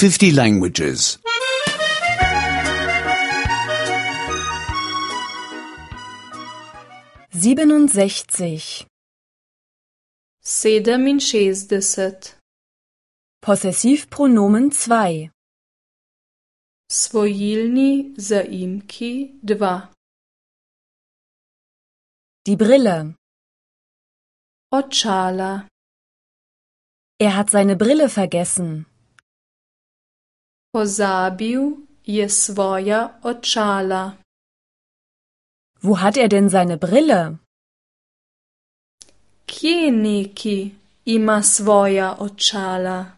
50 languages. 67. 67. Possessivpronomen 2. Svojilni zaimki 2. Die Brille. Očala. Er hat seine Brille vergessen. Pozabil je svoja očala. Wo hat er denn seine Brille? Kje neki ima svoja očala?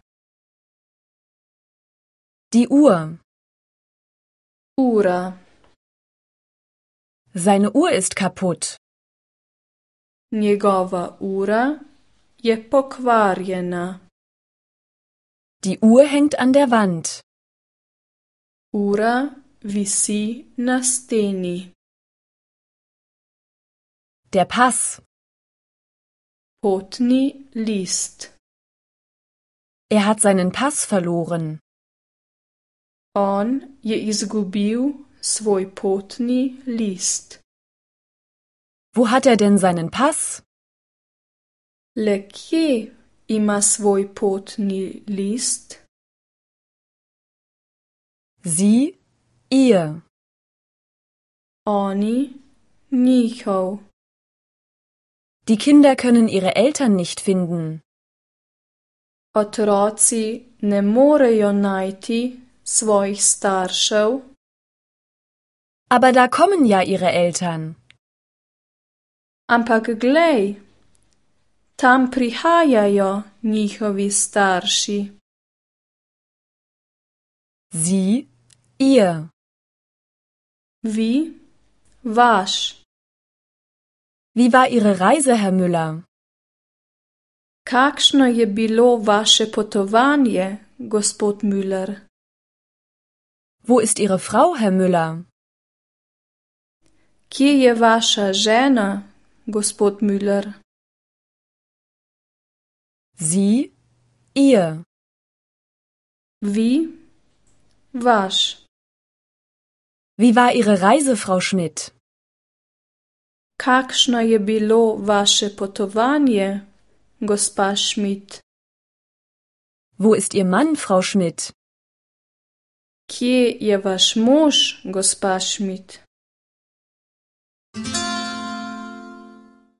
Die Uhr. Ura. Seine Uhr ist kaputt. Njegova ura je pokvarjena. Die Uhr hängt an der Wand. Ura visi na steni. Der Pass. Potni list. Er hat seinen Pass verloren. On je izgubil svoj potni list. Wo hat er denn seinen Pass? Le kje ima svoj potni list? Sie, ihr. Oni, njihov. Die Kinder können ihre Eltern nicht finden. Otroci ne morejo najti svojih staršev. Aber da kommen ja ihre Eltern. Ampak glej, tam prihajajo njihovi starši. Sie, ihr. Vi, vaš. Wie war Ihre Reise, Herr Müller? Kakšno je bilo vaše potovanje, gospod Müller? Wo ist Ihre Frau, Herr Müller? Kje je vaša žena, gospod Müller? Sie, ihr. Vi, vaš. Wie war Ihre Reise, Frau Schmidt? Kakšno je bilo vaše potovanje, gospa Schmidt? Wo ist Ihr Mann, Frau Schmidt? Kje je vaš mož, gospa Schmidt?